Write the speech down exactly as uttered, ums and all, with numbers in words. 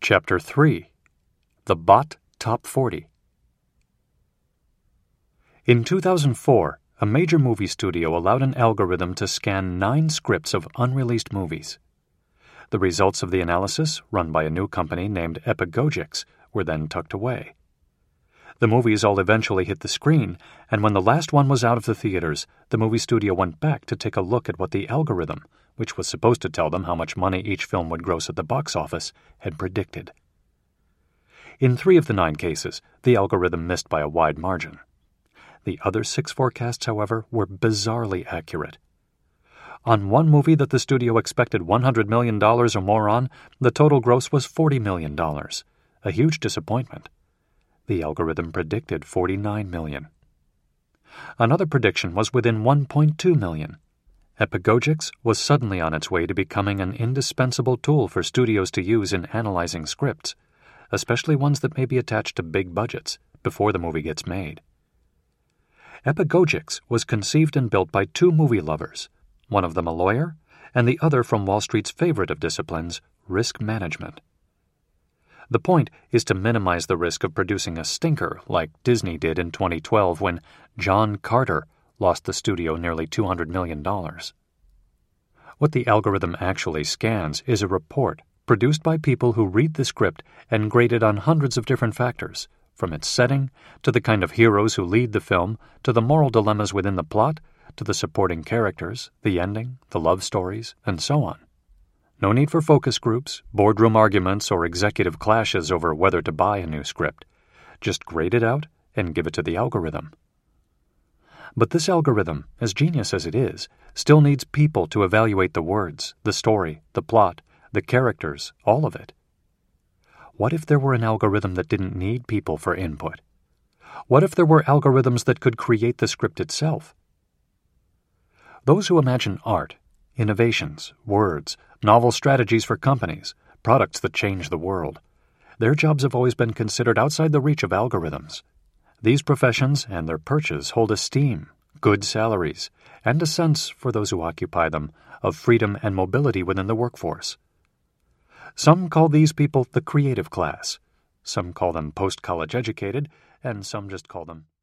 Chapter three. The Bot Top forty. In two thousand four, a major movie studio allowed an algorithm to scan nine scripts of unreleased movies. The results of the analysis, run by a new company named Epagogix, were then tucked away. The movies all eventually hit the screen, and when the last one was out of the theaters, the movie studio went back to take a look at what the algorithm, which was supposed to tell them how much money each film would gross at the box office, had predicted. In three of the nine cases, the algorithm missed by a wide margin. The other six forecasts, however, were bizarrely accurate. On one movie that the studio expected one hundred million dollars or more on, the total gross was forty million dollars, a huge disappointment. The algorithm predicted forty-nine million dollars. Another prediction was within one point two million dollars. Epagogix was suddenly on its way to becoming an indispensable tool for studios to use in analyzing scripts, especially ones that may be attached to big budgets, before the movie gets made. Epagogix was conceived and built by two movie lovers, one of them a lawyer, and the other from Wall Street's favorite of disciplines, risk management. The point is to minimize the risk of producing a stinker like Disney did in twenty twelve when John Carter lost the studio nearly two hundred million dollars. What the algorithm actually scans is a report produced by people who read the script and grade it on hundreds of different factors, from its setting, to the kind of heroes who lead the film, to the moral dilemmas within the plot, to the supporting characters, the ending, the love stories, and so on. No need for focus groups, boardroom arguments, or executive clashes over whether to buy a new script. Just grade it out and give it to the algorithm. But this algorithm, as genius as it is, still needs people to evaluate the words, the story, the plot, the characters, all of it. What if there were an algorithm that didn't need people for input? What if there were algorithms that could create the script itself? Those who imagine art, innovations, words, novel strategies for companies, products that change the world, their jobs have always been considered outside the reach of algorithms. These professions and their perches hold esteem, good salaries, and a sense, for those who occupy them, of freedom and mobility within the workforce. Some call these people the creative class, some call them post-college educated, and some just call them